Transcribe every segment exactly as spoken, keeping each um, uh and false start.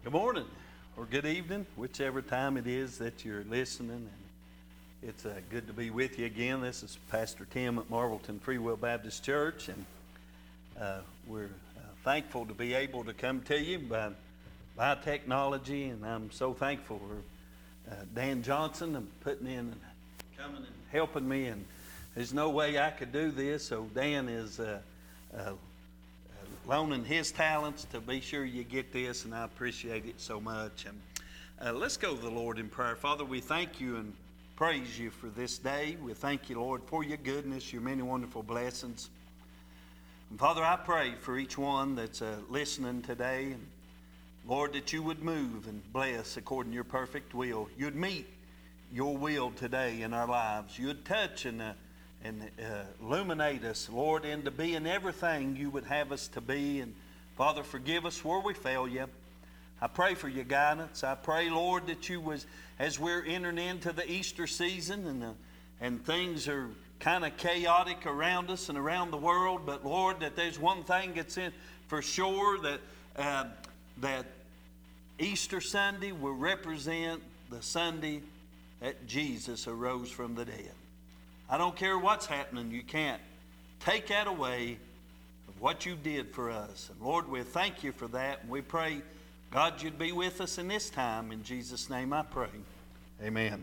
Good morning or good evening, whichever time it is that you're listening. And it's uh, good to be with you again. This is Pastor Tim at Marvelton Free Will Baptist Church, and uh, we're uh, thankful to be able to come to you by, by technology, and I'm so thankful for uh, Dan Johnson and putting in and coming and helping me, and there's no way I could do this, so Dan is uh, uh, loaning his talents to be sure you get this, and I appreciate it so much. And uh, let's go to the Lord in prayer. Father, we thank you and praise you for this day. We thank you, Lord, for your goodness, your many wonderful blessings. And Father, I pray for each one that's uh, listening today, and Lord, that you would move and bless according to your perfect will. You'd meet your will today in our lives. You'd touch and uh, and uh, illuminate us, Lord, into being everything you would have us to be. And Father, forgive us where we fail you. I pray for your guidance. I pray, Lord, that you was, as we're entering into the Easter season and the, and things are kind of chaotic around us and around the world, but Lord, that there's one thing that's in for sure, that uh, that Easter Sunday will represent the Sunday that Jesus arose from the dead. I don't care what's happening. You can't take that away of what you did for us. And Lord, we thank you for that. And we pray, God, you'd be with us in this time. In Jesus' name I pray. Amen.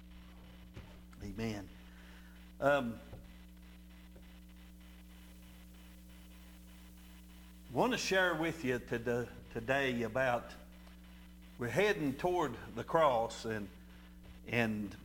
Amen. Um, I want to share with you today about, we're heading toward the cross, and and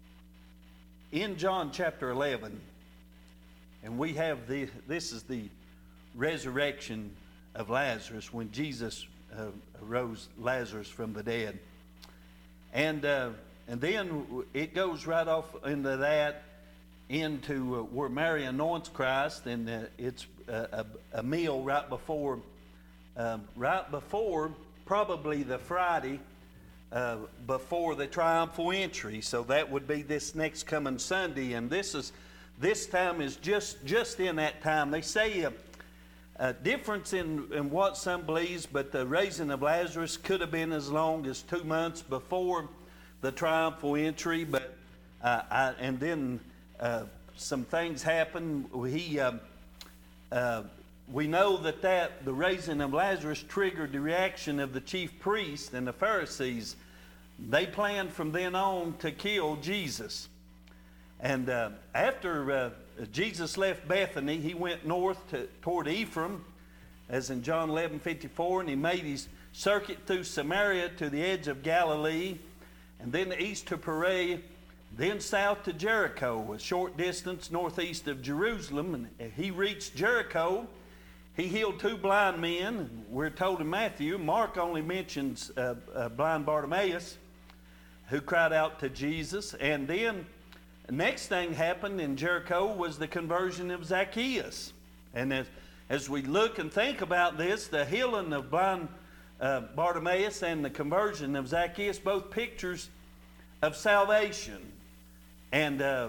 in John chapter eleven, and we have the, this is the resurrection of Lazarus, when Jesus uh, rose Lazarus from the dead. And uh, and then it goes right off into that, into uh, where Mary anoints Christ, and uh, it's a, a, a meal right before, um, right before probably the Friday Uh, before the triumphal entry. So that would be this next coming Sunday, and this is this time is just just in that time. They say a, a difference in, in what some believes, but the raising of Lazarus could have been as long as two months before the triumphal entry. But uh, I, and then uh, some things happened. He uh, uh, we know that, that the raising of Lazarus triggered the reaction of the chief priests and the Pharisees. They planned from then on to kill Jesus. And uh, after uh, Jesus left Bethany, he went north to, toward Ephraim, as in John eleven fifty-four, and he made his circuit through Samaria to the edge of Galilee, and then east to Perea, then south to Jericho, a short distance northeast of Jerusalem. And he reached Jericho. He healed two blind men. We're told in Matthew. Mark only mentions uh, uh, blind Bartimaeus, who cried out to Jesus. And then the next thing happened in Jericho was the conversion of Zacchaeus. And as, as we look and think about this, the healing of blind uh, Bartimaeus and the conversion of Zacchaeus, both pictures of salvation. And uh,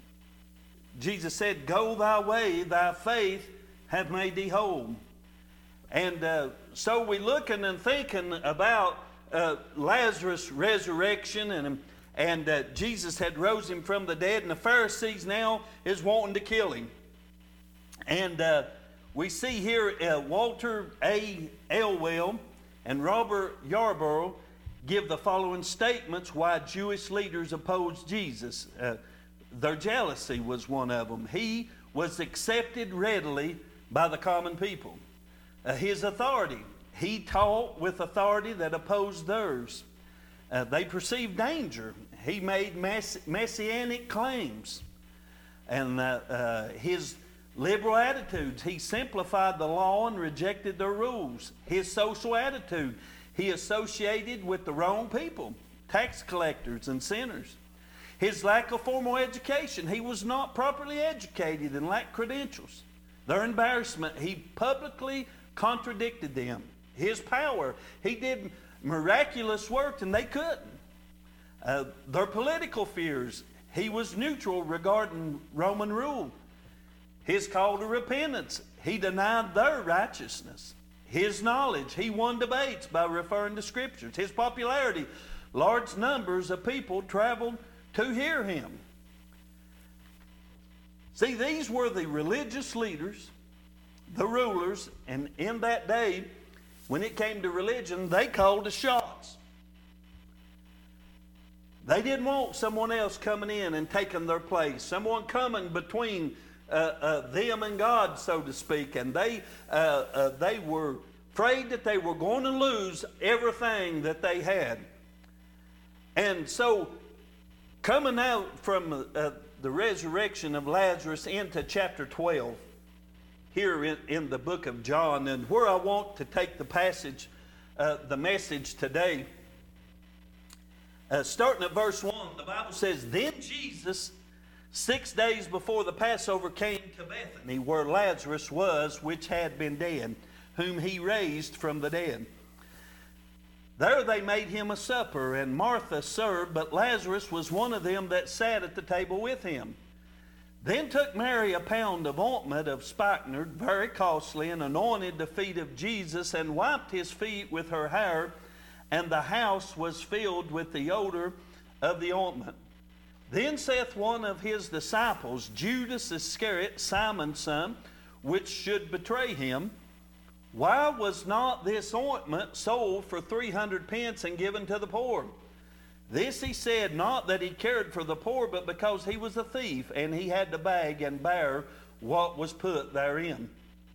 Jesus said, "Go thy way, thy faith have made thee whole." And uh, so we're looking and thinking about uh, Lazarus' resurrection, and and uh, Jesus had rose him from the dead, and the Pharisees now is wanting to kill him. And uh, we see here uh, Walter A. Elwell and Robert Yarborough give the following statements why Jewish leaders opposed Jesus. Uh, their jealousy was one of them. He was accepted readily by the common people. Uh, his authority, he taught with authority that opposed theirs. Uh, they perceived danger. He made mess- messianic claims. And uh, uh, his liberal attitudes, he simplified the law and rejected their rules. His social attitude, he associated with the wrong people, tax collectors and sinners. His lack of formal education, he was not properly educated and lacked credentials. Their embarrassment, he publicly contradicted them. His power, he did miraculous work and they couldn't. Uh, their political fears, he was neutral regarding Roman rule. His call to repentance, he denied their righteousness. His knowledge. He won debates by referring to Scriptures. His popularity. Large numbers of people traveled to hear him. See, these were the religious leaders, the rulers, and in that day, when it came to religion, they called the shots. They didn't want someone else coming in and taking their place, someone coming between uh, uh, them and God, so to speak, and they, uh, uh, they were afraid that they were going to lose everything that they had. And so, coming out from uh, the resurrection of Lazarus into chapter twelve, here in, in the book of John, and where I want to take the passage, uh, the message today, uh, starting at verse one, the Bible says, "Then Jesus, six days before the Passover, came to Bethany, where Lazarus was, which had been dead, whom he raised from the dead. There they made him a supper, and Martha served, but Lazarus was one of them that sat at the table with him. Then took Mary a pound of ointment of spikenard, very costly, and anointed the feet of Jesus, and wiped his feet with her hair, and the house was filled with the odor of the ointment. Then saith one of his disciples, Judas Iscariot, Simon's son, which should betray him, Why was not this ointment sold for three hundred pence and given to the poor? This he said, not that he cared for the poor, but because he was a thief, and he had to beg and bear what was put therein.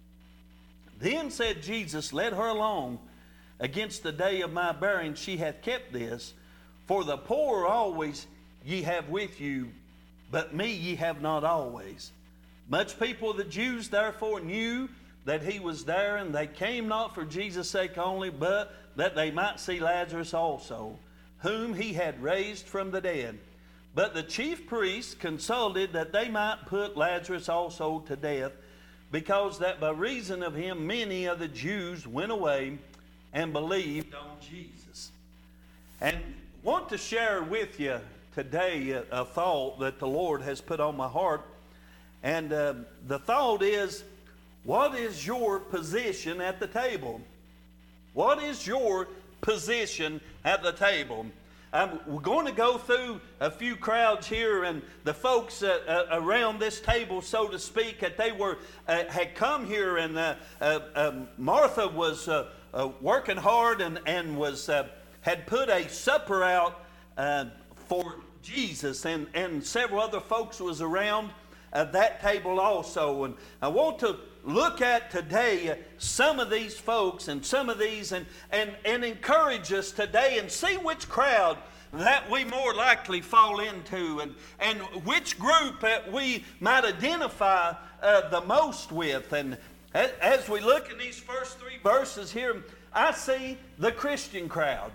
Then said Jesus, Let her alone. Against the day of my burying she hath kept this. For the poor always ye have with you, but me ye have not always. Much people of the Jews therefore knew that he was there, and they came not for Jesus' sake only, but that they might see Lazarus also, whom he had raised from the dead. But the chief priests consulted that they might put Lazarus also to death, because that by reason of him many of the Jews went away and believed on Jesus. And want to share with you today a, a thought that the Lord has put on my heart. And uh, the thought is, what is your position at the table? What is your position at the table? Um, we're going to go through a few crowds here, and the folks uh, uh, around this table, so to speak, that they were uh, had come here, and uh, uh, um, Martha was uh, uh, working hard and and was uh, had put a supper out uh, for Jesus, and and several other folks was around uh, that table also. And I want to look at today some of these folks and some of these and, and, and encourage us today and see which crowd that we more likely fall into, and, and which group that we might identify uh, the most with. And as we look in these first three verses here, I see the Christian crowd.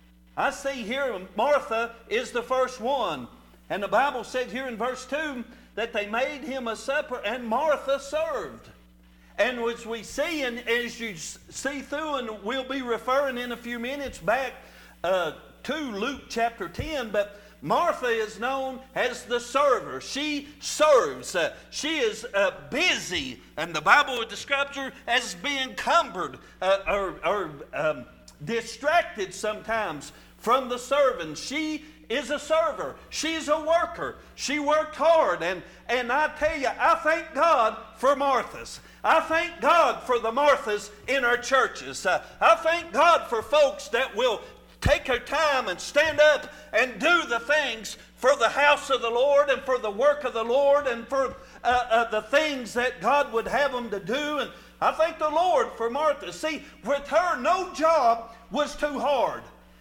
I see here Martha is the first one. And the Bible said here in verse two that they made him a supper and Martha served. And as we see, and as you see through, and we'll be referring in a few minutes back uh, to Luke chapter ten, but Martha is known as the server. She serves. Uh, she is uh, busy, and the Bible describes her as being cumbered uh, or, or um, distracted sometimes from the serving. She is a server. She's a worker. She worked hard. And, and I tell you, I thank God for Marthas. I thank God for the Marthas in our churches. Uh, I thank God for folks that will take their time and stand up and do the things for the house of the Lord and for the work of the Lord and for uh, uh, the things that God would have them to do. And I thank the Lord for Martha. See, with her, no job was too hard.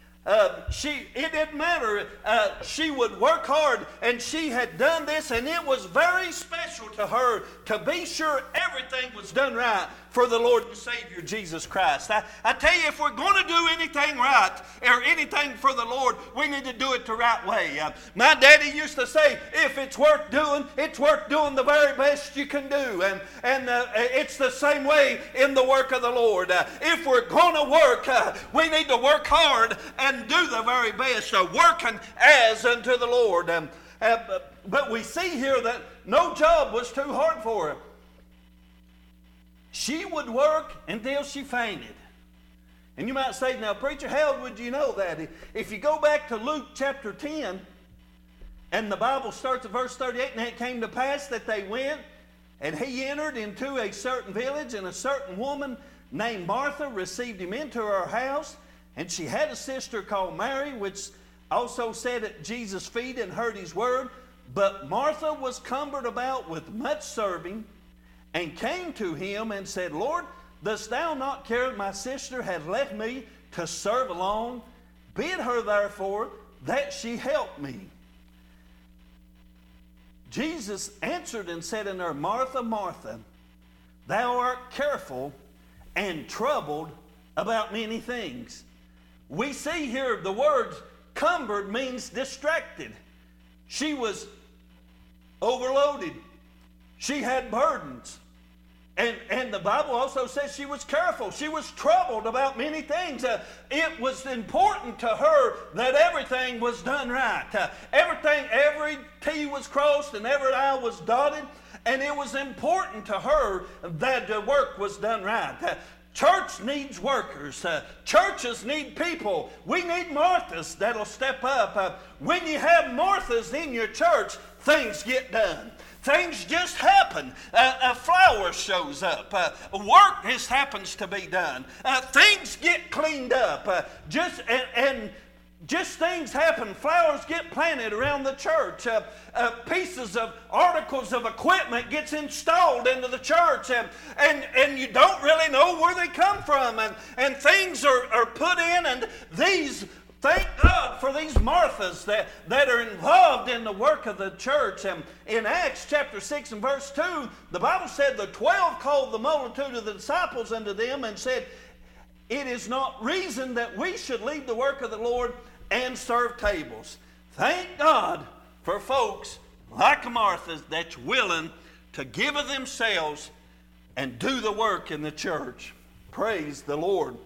Uh, she, it didn't matter. Uh, she would work hard, and she had done this, and it was very special to her to be sure everything was done right for the Lord and Savior Jesus Christ. I, I tell you, if we're going to do anything right or anything for the Lord, we need to do it the right way. Uh, my daddy used to say, if it's worth doing, it's worth doing the very best you can do. And, and uh, it's the same way in the work of the Lord. Uh, if we're going to work, uh, we need to work hard and do the very best, uh, working as unto the Lord. Um, uh, but we see here that no job was too hard for her. She would work until she fainted. And you might say, now, preacher, how would you know that? If you go back to Luke chapter ten, and the Bible starts at verse thirty-eight, and it came to pass that they went, and he entered into a certain village, and a certain woman named Martha received him into her house. And she had a sister called Mary, which also sat at Jesus' feet and heard his word. But Martha was cumbered about with much serving, and came to him and said, Lord, dost thou not care that my sister hath left me to serve alone? Bid her therefore that she help me. Jesus answered and said unto her, Martha, Martha, thou art careful and troubled about many things. We see here the words cumbered means distracted. She was overloaded. She had burdens. And, and the Bible also says she was careful. She was troubled about many things. Uh, it was important to her that everything was done right. Uh, everything, every T was crossed and every I was dotted. And it was important to her that the work was done right. Uh, Church needs workers. Uh, churches need people. We need Marthas that'll step up. Uh, when you have Marthas in your church, things get done. Things just happen. Uh, a flower shows up. Uh, work just happens to be done. Uh, things get cleaned up. Uh, just and, and just things happen. Flowers get planted around the church. Uh, uh, pieces of articles of equipment gets installed into the church. And, and, and you don't really know where they come from. And, and things are, are put in. And these, thank God for these Marthas that, that are involved in the work of the church. And in Acts chapter six and verse two, the Bible said the twelve called the multitude of the disciples unto them and said, it is not reason that we should leave the work of the Lord and serve tables. Thank God for folks like Martha that's willing to give of themselves and do the work in the church. Praise the Lord.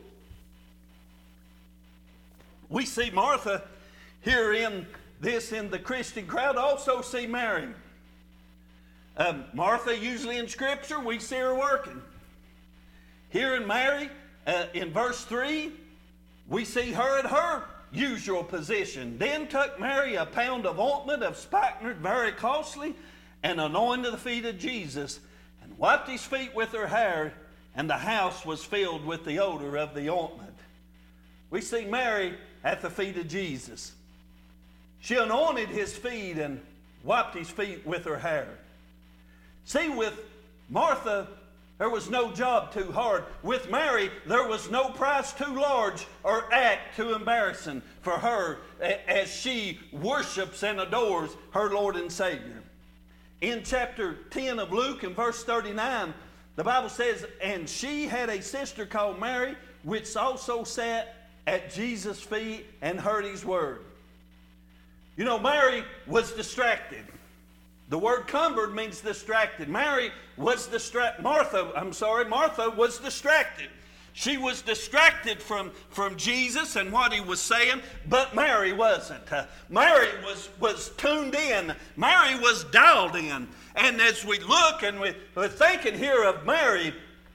We see Martha here in this in the Christian crowd. Also see Mary. Um, Martha, usually in Scripture, we see her working. Here in Mary, uh, in verse three, we see her at her usual position. Then took Mary a pound of ointment of spikenard, very costly, and anointed the feet of Jesus, and wiped his feet with her hair, and the house was filled with the odor of the ointment. We see Mary at the feet of Jesus. She anointed his feet and wiped his feet with her hair. See, with Martha, there was no job too hard. With Mary, there was no price too large or act too embarrassing for her as she worships and adores her Lord and Savior. In chapter ten of Luke, in verse thirty-nine, the Bible says, and she had a sister called Mary, which also sat at Jesus' feet and heard his word. You know, Mary was distracted. The word cumbered means distracted. Mary was distracted. Martha, I'm sorry, Martha was distracted. She was distracted from, from Jesus and what he was saying, but Mary wasn't. Uh, Mary was, was tuned in. Mary was dialed in. And as we look and we, we're thinking here of Mary,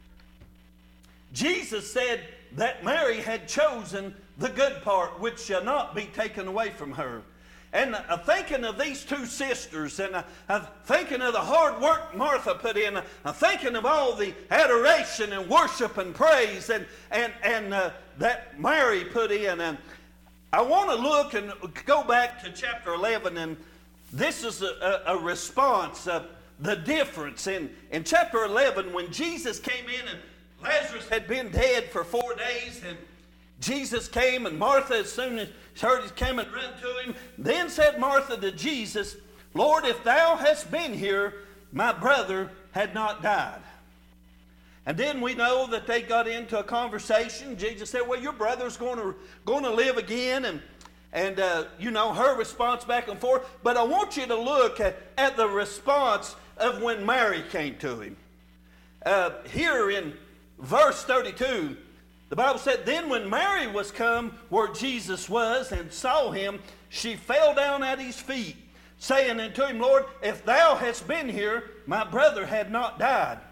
Jesus said that Mary had chosen the good part, which shall not be taken away from her. And uh, thinking of these two sisters, and uh, uh, thinking of the hard work Martha put in, uh, thinking of all the adoration and worship and praise and, and, and uh, that Mary put in. And I want to look and go back to chapter eleven, and this is a, a, a response of the difference. In, in chapter eleven, when Jesus came in and Lazarus had been dead for four days, and Jesus came, and Martha, as soon as she heard he came and ran to him, then said Martha to Jesus, Lord, if thou hadst been here, my brother had not died. And then we know that they got into a conversation. Jesus said, well, your brother's going to, going to live again. And, and uh, you know, her response back and forth. But I want you to look at, at the response of when Mary came to him. Uh, here in verse thirty-two, the Bible said, then when Mary was come where Jesus was and saw him, she fell down at his feet, saying unto him, Lord, if thou hadst been here, my brother had not died.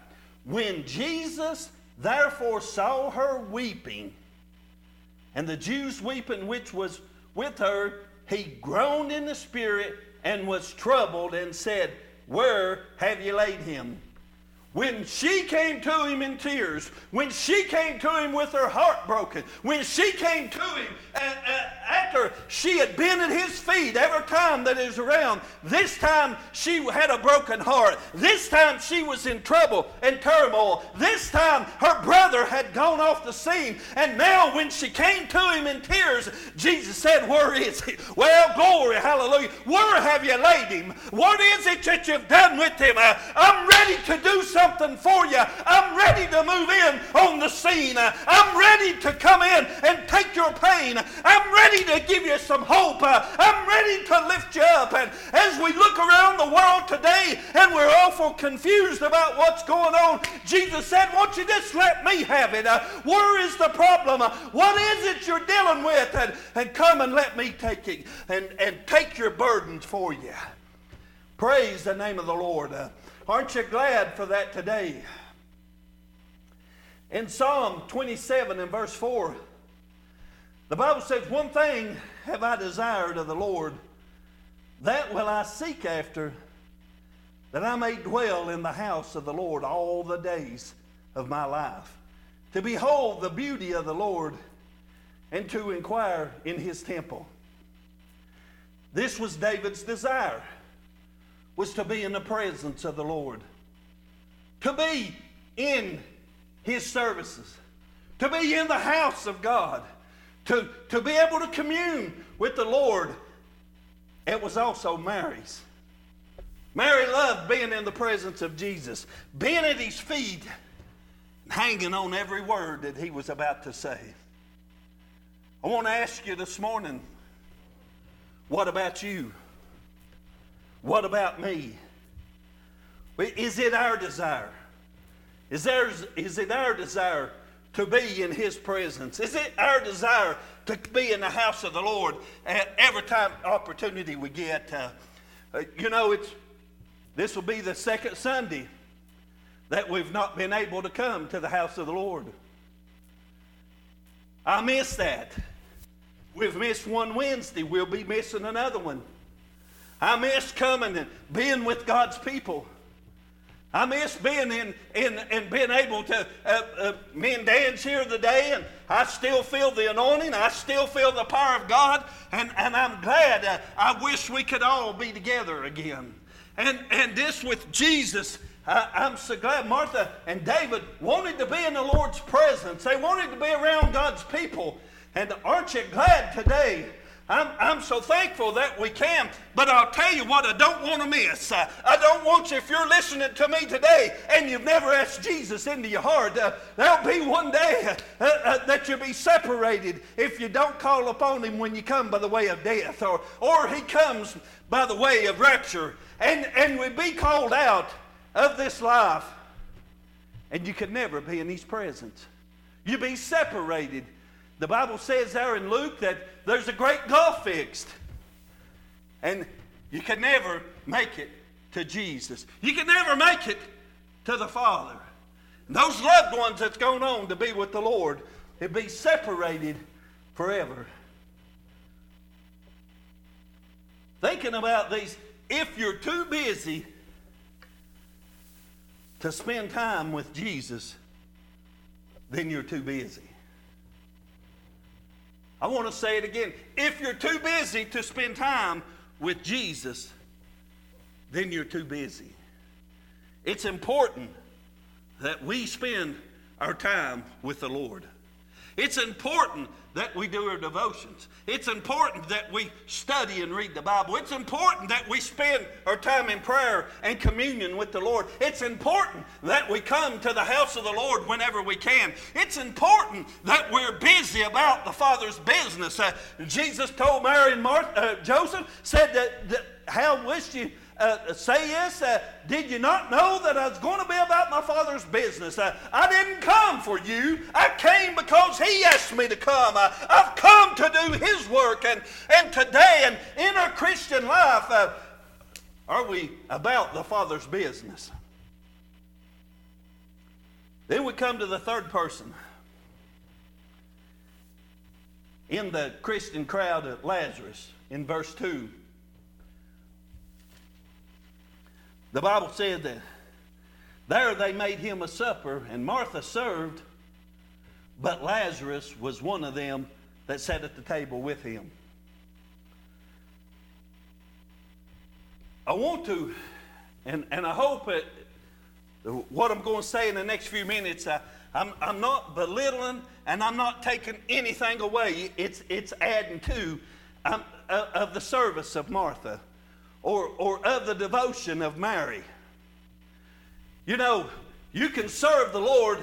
When Jesus therefore saw her weeping, and the Jews weeping which was with her, he groaned in the spirit and was troubled and said, Where have you laid him? When she came to him in tears, when she came to him with her heart broken, when she came to him uh, uh, after she had been at his feet every time that he was around, this time she had a broken heart. This time she was in trouble and turmoil. This time her brother had gone off the scene. And now when she came to him in tears, Jesus said, Where is he? Well, glory, hallelujah. Where have you laid him? What is it that you've done with him? Uh, I'm ready to do something. Something for you. I'm ready to move in on the scene. I'm ready to come in and take your pain. I'm ready to give you some hope. I'm ready to lift you up. And as we look around the world today and we're awful confused about what's going on, Jesus said, won't you just let me have it? Uh, where is the problem? Uh, what is it you're dealing with? And, and come and let me take it and, and take your burdens for you. Praise the name of the Lord. Uh, Aren't you glad for that today? In Psalm twenty-seven and verse four, the Bible says, One thing have I desired of the Lord, that will I seek after, that I may dwell in the house of the Lord all the days of my life, to behold the beauty of the Lord and to inquire in his temple. This was David's desire, was to be in the presence of the Lord, to be in his services, to be in the house of God, to, to be able to commune with the Lord. It was also Mary's. Mary loved being in the presence of Jesus, being at his feet, hanging on every word that he was about to say. I want to ask you this morning, what about you? What about me? Is it our desire? Is, there, is it our desire to be in his presence? Is it our desire to be in the house of the Lord at every time opportunity we get? Uh, uh, you know, it's this will be the second Sunday that we've not been able to come to the house of the Lord. I miss that. We've missed one Wednesday. We'll be missing another one. I miss coming and being with God's people. I miss being in, in and being able to, uh, uh, me and Dan's here today, and I still feel the anointing. I still feel the power of God, and, and I'm glad. Uh, I wish we could all be together again. And, and this with Jesus, I, I'm so glad Martha and David wanted to be in the Lord's presence. They wanted to be around God's people. And aren't you glad today? I'm, I'm so thankful that we can, but I'll tell you what I don't want to miss. Uh, I don't want you, if you're listening to me today and you've never asked Jesus into your heart, uh, there'll be one day uh, uh, that you'll be separated if you don't call upon him when you come by the way of death, or, or he comes by the way of rapture, and, and we be called out of this life, and you could never be in his presence. You'll be separated. The Bible says there in Luke that there's a great gulf fixed. And you can never make it to Jesus. You can never make it to the Father. And those loved ones that's going on to be with the Lord, they'll be separated forever. Thinking about these, if you're too busy to spend time with Jesus, then you're too busy. I want to say it again. If you're too busy to spend time with Jesus, then you're too busy. It's important that we spend our time with the Lord. It's important that we do our devotions. It's important that we study and read the Bible. It's important that we spend our time in prayer and communion with the Lord. It's important that we come to the house of the Lord whenever we can. It's important that we're busy about the Father's business. Uh, Jesus told Mary and Martha, uh, Joseph, said that, that how wished you Uh, say yes, uh, did you not know that I was going to be about my Father's business? Uh, I didn't come for you. I came because he asked me to come. Uh, I've come to do his work. And, and today, and in our Christian life, uh, are we about the Father's business? Then we come to the third person in the Christian crowd at Lazarus in verse two. The Bible said that there they made him a supper, and Martha served, but Lazarus was one of them that sat at the table with him. I want to, and, and I hope it, what I'm going to say in the next few minutes, uh, I'm, I'm not belittling and I'm not taking anything away. It's, it's adding to um, uh, of the service of Martha or, or of the devotion of Mary. You know, you can serve the Lord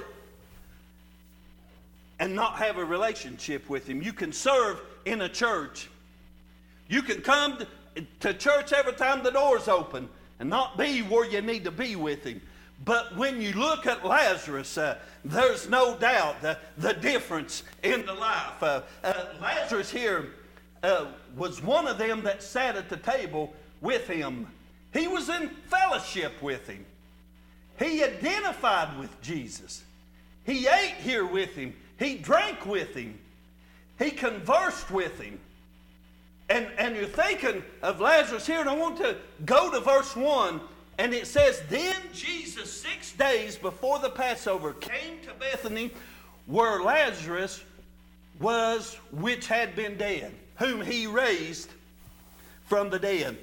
and not have a relationship with Him. You can serve in a church. You can come to, to church every time the door's open and not be where you need to be with Him. But when you look at Lazarus, uh, there's no doubt the, the difference in the life. Uh, uh, Lazarus here uh, was one of them that sat at the table with him. He was in fellowship with Him. He identified with Jesus. He ate here with Him. He drank with Him. He conversed with Him. And, and you're thinking of Lazarus here, and I want to go to verse one. And it says, then Jesus, six days before the Passover, came to Bethany, where Lazarus was, which had been dead, whom He raised from the dead.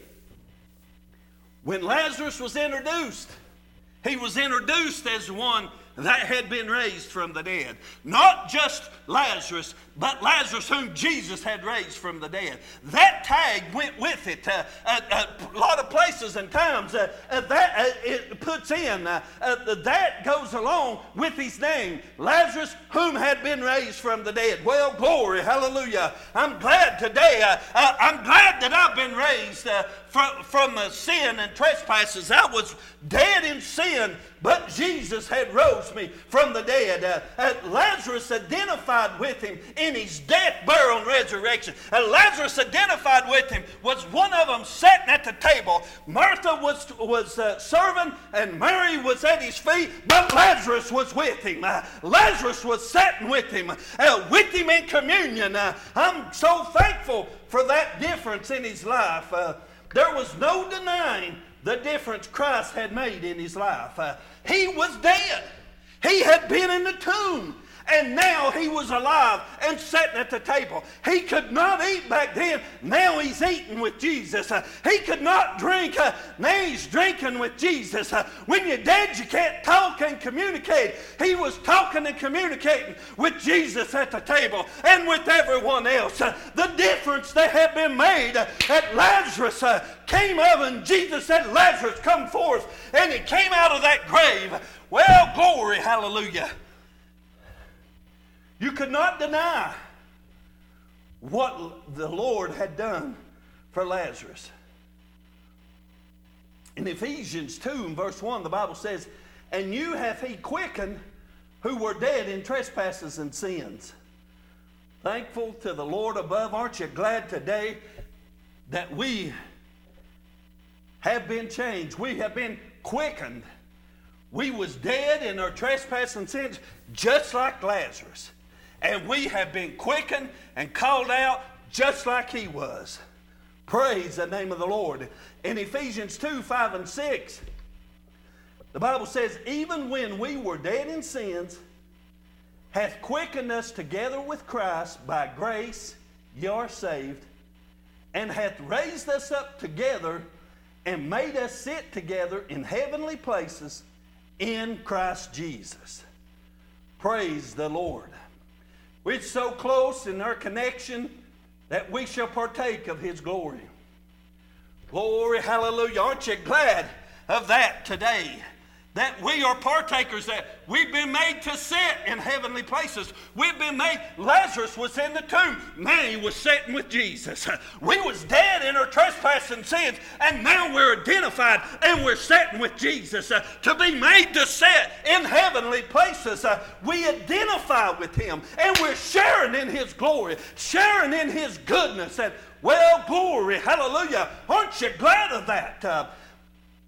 When Lazarus was introduced, he was introduced as one that had been raised from the dead. Not just Lazarus, but Lazarus whom Jesus had raised from the dead. That tag went with it. Uh, uh, uh, a lot of places and times uh, uh, that uh, it puts in, uh, uh, that goes along with his name. Lazarus whom had been raised from the dead. Well, glory, hallelujah. I'm glad today, uh, uh, I'm glad that I've been raised uh, from, from uh, sin and trespasses. I was dead in sin, but Jesus had rose me from the dead. Uh, uh, Lazarus identified with Him in His death, burial, and resurrection. Uh, Lazarus identified with Him, was one of them sitting at the table. Martha was, was uh, serving, and Mary was at His feet, but Lazarus was with Him. Uh, Lazarus was sitting with Him, uh, with Him in communion. Uh, I'm so thankful for that difference in His life. Uh, there was no denying the difference Christ had made in His life. Uh, he was dead. He had been in the tomb. And now He was alive and sitting at the table. He could not eat back then. Now He's eating with Jesus. Uh, he could not drink. Uh, now He's drinking with Jesus. Uh, when you're dead, you can't talk and communicate. He was talking and communicating with Jesus at the table and with everyone else. Uh, the difference that had been made uh, at Lazarus uh, came up, and Jesus said, Lazarus, come forth. And he came out of that grave. Well, glory, hallelujah. You could not deny what the Lord had done for Lazarus. In Ephesians two, in verse one, the Bible says, and you hath He quickened who were dead in trespasses and sins. Thankful to the Lord above. Aren't you glad today that we have been changed? We have been quickened. We was dead in our trespasses and sins, just like Lazarus. And we have been quickened and called out just like he was. Praise the name of the Lord. In Ephesians two, five and six, the Bible says, even when we were dead in sins, hath quickened us together with Christ, by grace ye are saved, and hath raised us up together and made us sit together in heavenly places in Christ Jesus. Praise the Lord. We're so close in our connection that we shall partake of His glory. Glory, hallelujah. Aren't you glad of that today? That we are partakers, that we've been made to sit in heavenly places. We've been made, Lazarus was in the tomb. Now he was sitting with Jesus. We was dead in our trespasses and sins, and now we're identified and we're sitting with Jesus. Uh, to be made to sit in heavenly places, uh, we identify with Him, and we're sharing in His glory, sharing in His goodness. And well, glory, hallelujah. Aren't you glad of that? Uh,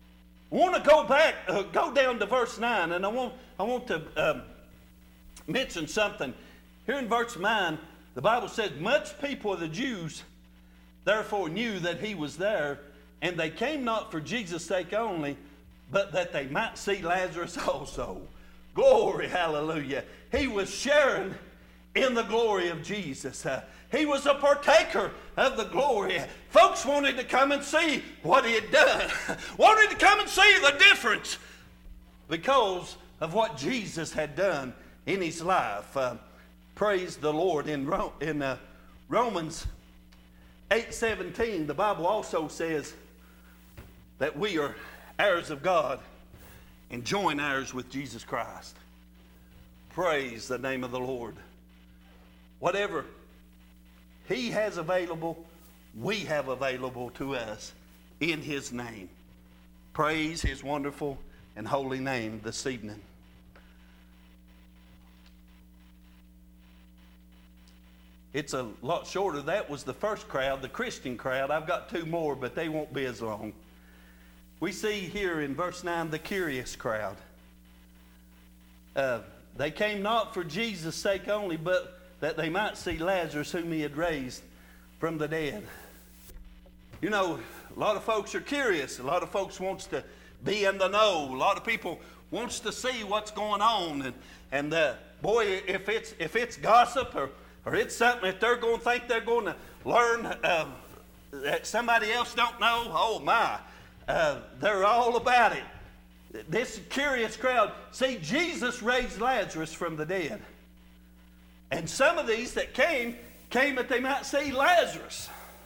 I want to go back, uh, go down to verse nine, and I want, I want to um, mention something. Here in verse nine, the Bible says, much people of the Jews therefore knew that he was there, and they came not for Jesus' sake only, but that they might see Lazarus also. Glory, hallelujah. He was sharing in the glory of Jesus. Uh, he was a partaker of the glory. Folks wanted to come and see what he had done. Wanted to come and see the difference because of what Jesus had done in his life. Uh, praise the Lord. In, Ro- in uh, Romans eight seventeen, the Bible also says that we are heirs of God and joint heirs with Jesus Christ. Praise the name of the Lord. Whatever he has available, we have available to us in his name. Praise his wonderful and holy name this evening. It's a lot shorter. That was the first crowd, the Christian crowd. I've got two more, but they won't be as long. We see here in verse nine the curious crowd. Uh, they came not for Jesus' sake only, but that they might see Lazarus, whom he had raised from the dead. You know, a lot of folks are curious. A lot of folks wants to be in the know. A lot of people wants to see what's going on. And, and uh, boy, if it's if it's gossip or, or it's something that they're going to think they're going to learn uh, that somebody else don't know, oh my, uh, they're all about it. This curious crowd. See, Jesus raised Lazarus from the dead. And some of these that came, came that they might see Lazarus.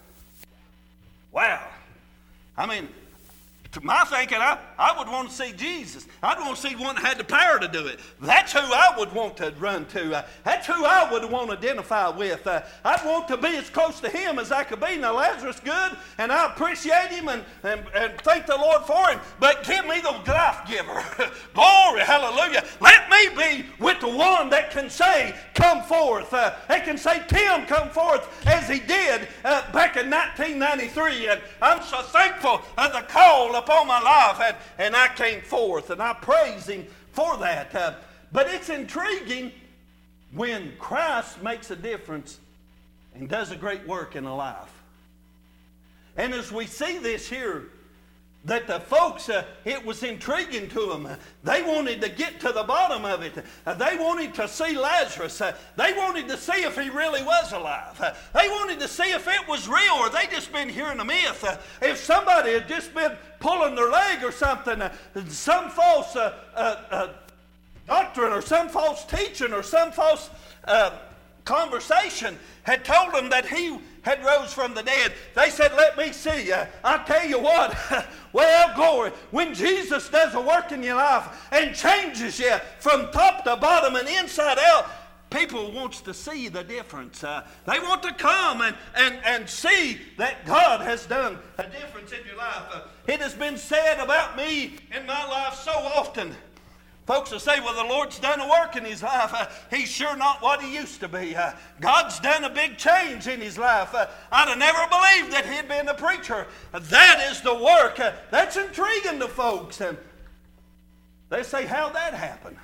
Wow. I mean, to my thinking, I, I would want to see Jesus. I'd want to see one that had the power to do it. That's who I would want to run to. Uh, that's who I would want to identify with. Uh, I'd want to be as close to him as I could be. Now, Lazarus good, and I appreciate him and, and, and thank the Lord for him, but give me the life giver. Glory, hallelujah. Let me be with the one that can say, come forth. Uh, that can say, Tim, come forth, as he did uh, back in nineteen ninety-three. And I'm so thankful of the call upon my life, and, and I came forth, and I praise him for that. Uh, but it's intriguing when Christ makes a difference and does a great work in a life. And as we see this here, that the folks, uh, it was intriguing to them. They wanted to get to the bottom of it. Uh, they wanted to see Lazarus. Uh, they wanted to see if he really was alive. Uh, they wanted to see if it was real, or they just been hearing a myth. Uh, if somebody had just been pulling their leg or something, uh, some false uh, uh, uh, doctrine or some false teaching or some false uh, conversation had told them that he had rose from the dead. They said, let me see. Uh, I tell you what, well, glory, when Jesus does a work in your life and changes you from top to bottom and inside out, people wants to see the difference. Uh, they want to come and, and, and see that God has done a difference in your life. Uh, it has been said about me in my life so often. Folks will say, well, the Lord's done a work in his life. Uh, he's sure not what he used to be. Uh, God's done a big change in his life. Uh, I'd have never believed that he'd been a preacher. Uh, that is the work. Uh, that's intriguing to folks. And they say, how'd that happen?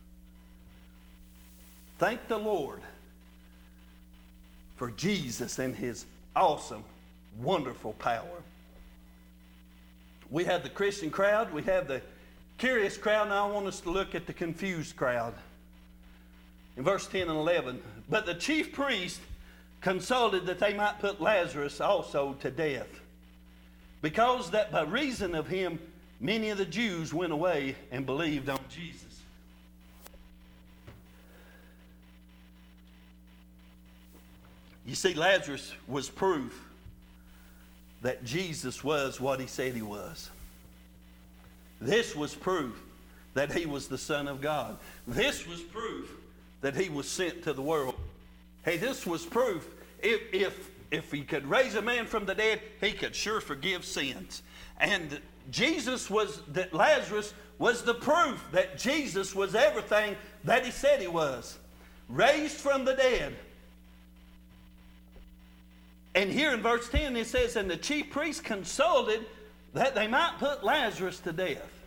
Thank the Lord for Jesus and his awesome, wonderful power. We have the Christian crowd. We have the curious crowd. Now I want us to look at the confused crowd. In verse ten and eleven, but the chief priest consulted that they might put Lazarus also to death, because that by reason of him many of the Jews went away and believed on Jesus. You see, Lazarus was proof that Jesus was what he said he was. This was proof that he was the Son of God. This was proof that he was sent to the world. Hey, this was proof if, if, if he could raise a man from the dead, he could sure forgive sins. And Jesus was, that Lazarus was the proof that Jesus was everything that he said he was. Raised from the dead. And here in verse ten it says, and the chief priests consulted that they might put Lazarus to death.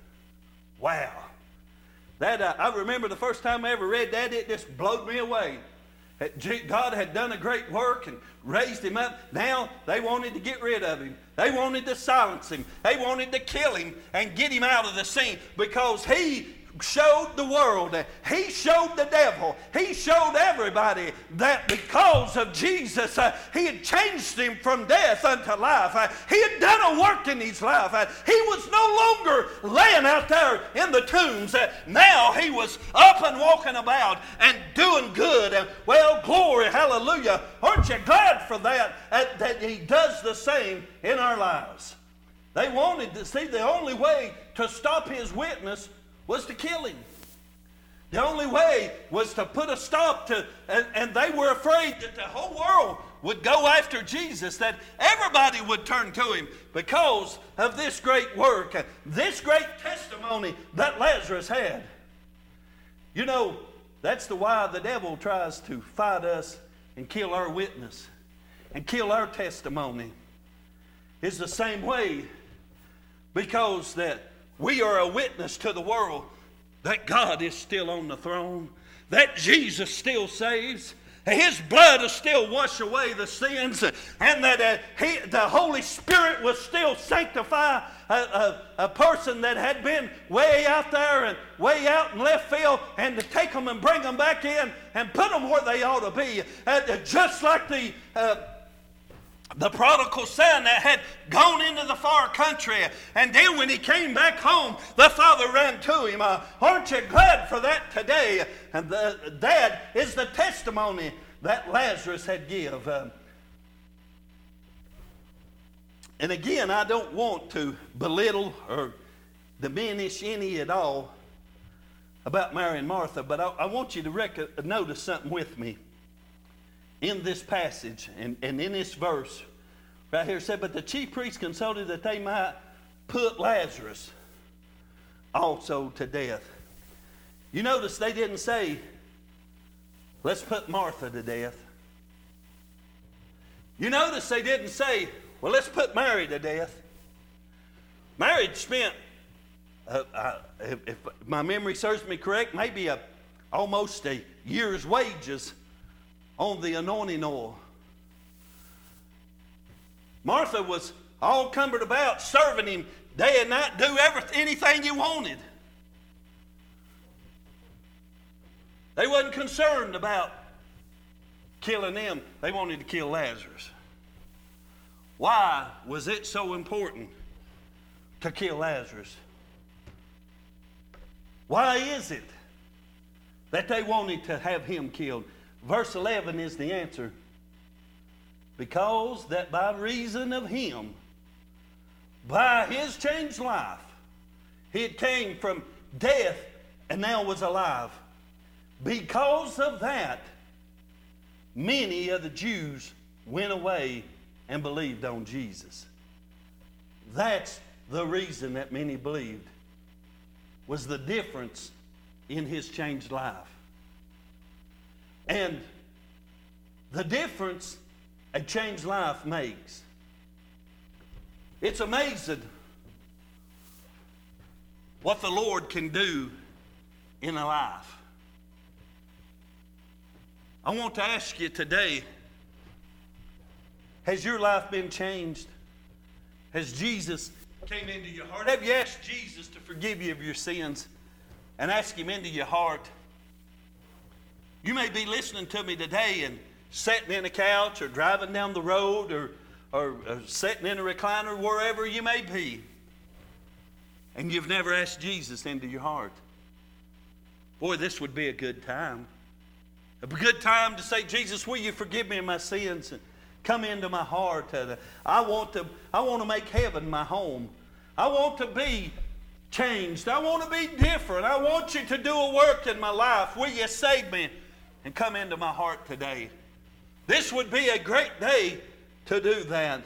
Wow. That uh, I remember the first time I ever read that, it just blowed me away. God had done a great work and raised him up. Now they wanted to get rid of him. They wanted to silence him. They wanted to kill him and get him out of the scene because he showed the world, he showed the devil, he showed everybody that because of Jesus, uh, he had changed him from death unto life. Uh, he had done a work in his life. Uh, he was no longer laying out there in the tombs. Uh, now he was up and walking about and doing good. And well, glory, hallelujah. Aren't you glad for that, uh, that he does the same in our lives? They wanted to see the only way to stop his witness was to kill him. The only way was to put a stop to, and, and they were afraid that the whole world would go after Jesus, that everybody would turn to him because of this great work, this great testimony that Lazarus had. You know, that's the why the devil tries to fight us and kill our witness and kill our testimony. It's the same way because that we are a witness to the world that God is still on the throne, that Jesus still saves, his blood will still wash away the sins, and that uh, he, the Holy Spirit will still sanctify a, a, a person that had been way out there and way out in left field, and to take them and bring them back in and put them where they ought to be. Uh, just like the uh, The prodigal son that had gone into the far country, and then when he came back home, the father ran to him. Uh, aren't you glad for that today? And the, that is the testimony that Lazarus had give. Uh, and again, I don't want to belittle or diminish any at all about Mary and Martha, but I, I want you to rec- notice something with me. In this passage and, and in this verse right here, it said, but the chief priests consulted that they might put Lazarus also to death. You notice they didn't say, let's put Martha to death. You notice they didn't say, well, let's put Mary to death. Mary spent, uh, uh, if, if my memory serves me correct, maybe a, almost a year's wages on the anointing oil. Martha was all cumbered about serving him day and night, do everything, anything you wanted. They wasn't concerned about killing them. They wanted to kill Lazarus. Why was it so important to kill Lazarus? Why is it that they wanted to have him killed? Verse eleven is the answer. Because that by reason of him, by his changed life, he had came from death and now was alive. Because of that, many of the Jews went away and believed on Jesus. That's the reason that many believed, was the difference in his changed life. And the difference a changed life makes. It's amazing what the Lord can do in a life. I want to ask you today, has your life been changed? Has Jesus came into your heart? Have you asked Jesus to forgive you of your sins and ask him into your heart? You may be listening to me today and sitting in a couch or driving down the road or, or, or sitting in a recliner, wherever you may be, and you've never asked Jesus into your heart. Boy, this would be a good time. A good time to say, Jesus, will you forgive me of my sins and come into my heart? I want to, I want to make heaven my home. I want to be changed. I want to be different. I want you to do a work in my life. Will you save me and come into my heart today? This would be a great day to do that.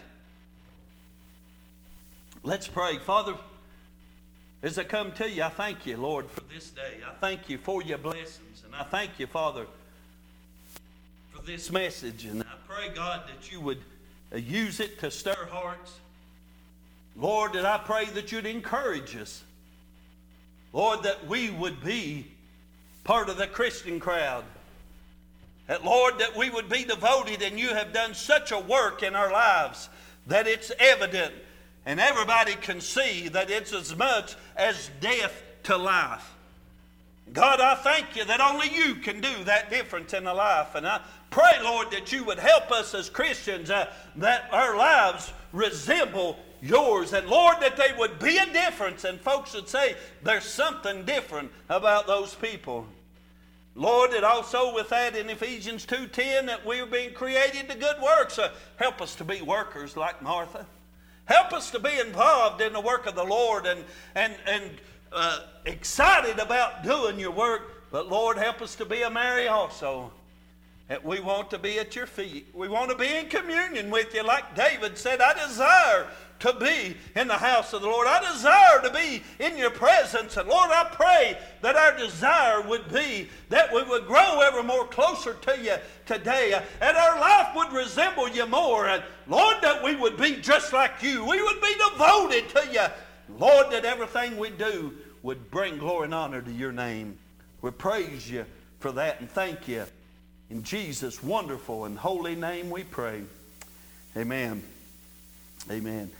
Let's pray. Father, as I come to you, I thank you, Lord, for this day. I thank you for your blessings. And I thank you, Father, for this message. And I pray, God, that you would use it to stir hearts. Lord, that I pray that you'd encourage us. Lord, that we would be part of the Christian crowd. That, Lord, that we would be devoted, and you have done such a work in our lives that it's evident and everybody can see that it's as much as death to life. God, I thank you that only you can do that difference in a life. And I pray, Lord, that you would help us as Christians, uh, that our lives resemble yours. And Lord, that they would be a difference, and folks would say there's something different about those people. Lord, that also with that in Ephesians two ten that we're being created to good works. Uh, help us to be workers like Martha. Help us to be involved in the work of the Lord and, and, and uh, excited about doing your work. But Lord, help us to be a Mary also. That we want to be at your feet. We want to be in communion with you. Like David said, I desire to be in the house of the Lord. I desire to be in your presence. And Lord, I pray that our desire would be that we would grow ever more closer to you today. And our life would resemble you more. And Lord, that we would be just like you. We would be devoted to you. Lord, that everything we do would bring glory and honor to your name. We praise you for that and thank you. In Jesus' wonderful and holy name we pray. Amen. Amen.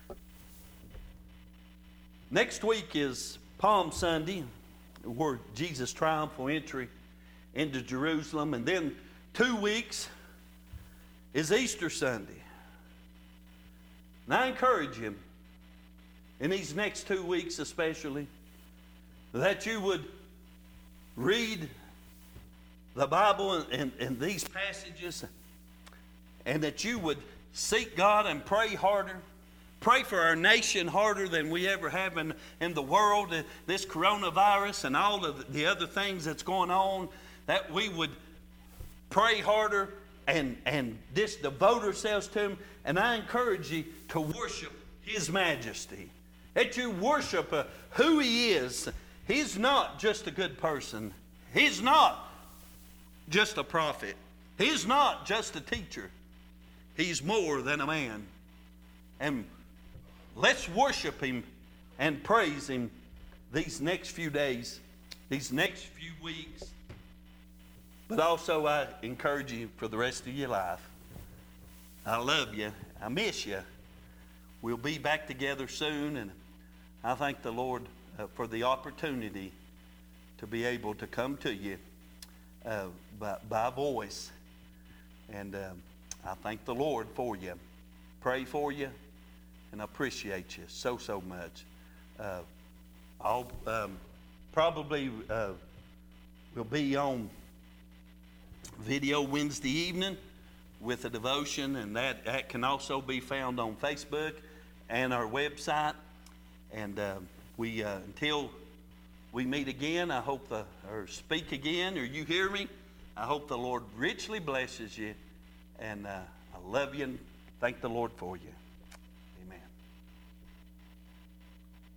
Next week is Palm Sunday, where Jesus' triumphal entry into Jerusalem. And then two weeks is Easter Sunday. And I encourage you, in these next two weeks especially, that you would read the Bible and, and these passages, and that you would seek God and pray harder. Pray for our nation harder than we ever have in, in the world. This coronavirus and all of the other things that's going on, that we would pray harder and, and just devote ourselves to Him. And I encourage you to worship His majesty. That you worship uh, who He is. He's not just a good person. He's not just a prophet. He's not just a teacher. He's more than a man. And let's worship Him and praise Him these next few days, these next few weeks. But also I encourage you for the rest of your life. I love you. I miss you. We'll be back together soon, and I thank the Lord uh, for the opportunity to be able to come to you uh, by, by voice. And uh, I thank the Lord for you. Pray for you, and I appreciate you so, so much. Uh, I'll um, probably uh, will be on video Wednesday evening with a devotion, and that, that can also be found on Facebook and our website. And uh, we uh, until we meet again, I hope the or speak again, or you hear me, I hope the Lord richly blesses you. And uh, I love you and thank the Lord for you.